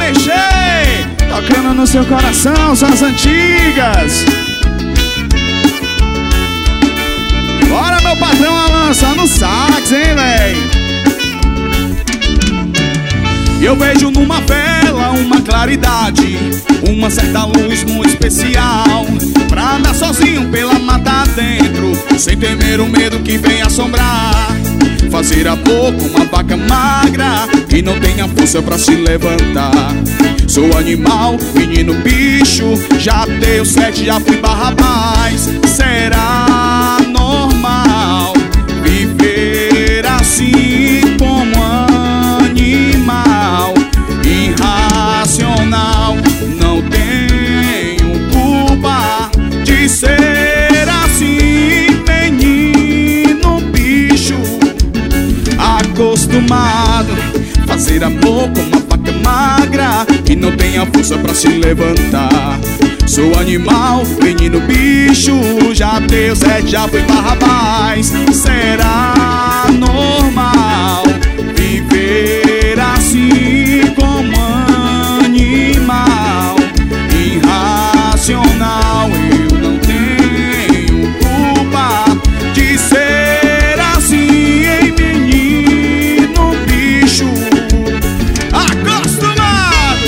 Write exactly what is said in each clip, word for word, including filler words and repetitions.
mexer. Tocando no seu coração, são as antigas. Bora, meu patrão Alan, só no sax, hein, véi. Eu vejo numa vela uma claridade, uma certa luz muito especial, pra andar sozinho pela mata dentro, sem temer o medo que vem assombrar. Fazer a boca uma vaca magra que não tenha força pra se levantar. Sou animal, menino, bicho, já deu sete, já fui Barrabás. Será normal viver assim como animal irracional? Não tenho culpa de ser assim, menino, bicho, acostumado fazer amor com uma vaca magra que não tem a força pra se levantar. Sou animal, menino, bicho, já deu sete, já fui Barrabás. Será normal viver assim como animal irracional? Eu não tenho culpa de ser assim, hein, menino, bicho, acostumado.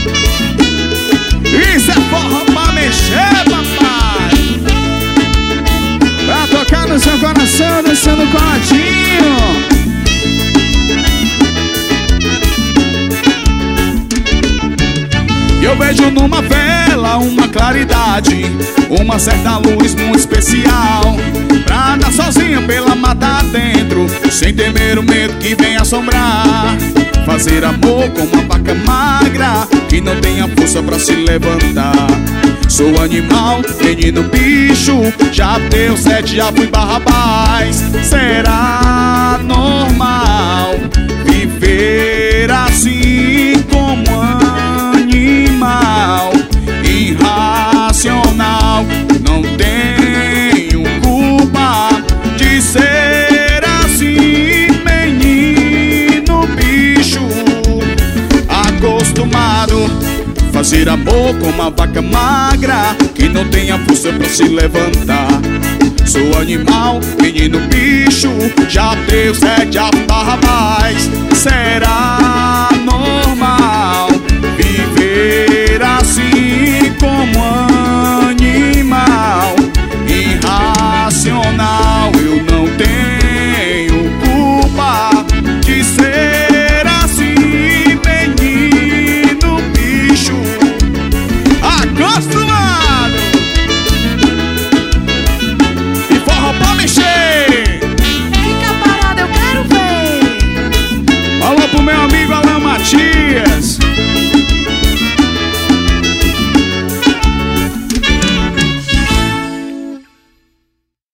Isso é forró pra mexer, papai, pra tocar no seu coração, descendo coladinho. Eu vejo numa vela uma claridade, uma certa luz muito especial, pra andar sozinha pela mata dentro, sem temer o medo que vem assombrar. Fazer amor com uma vaca magra que não tenha força pra se levantar. Sou animal, menino, bicho, já deu sete, já fui Barrabás. Será normal viver assim como animal irracional? Não tenho culpa de ser assim, menino, bicho, acostumado fazer amor com uma vaca magra que não tem a força pra se levantar. Sou animal, menino, bicho, já deu sete, já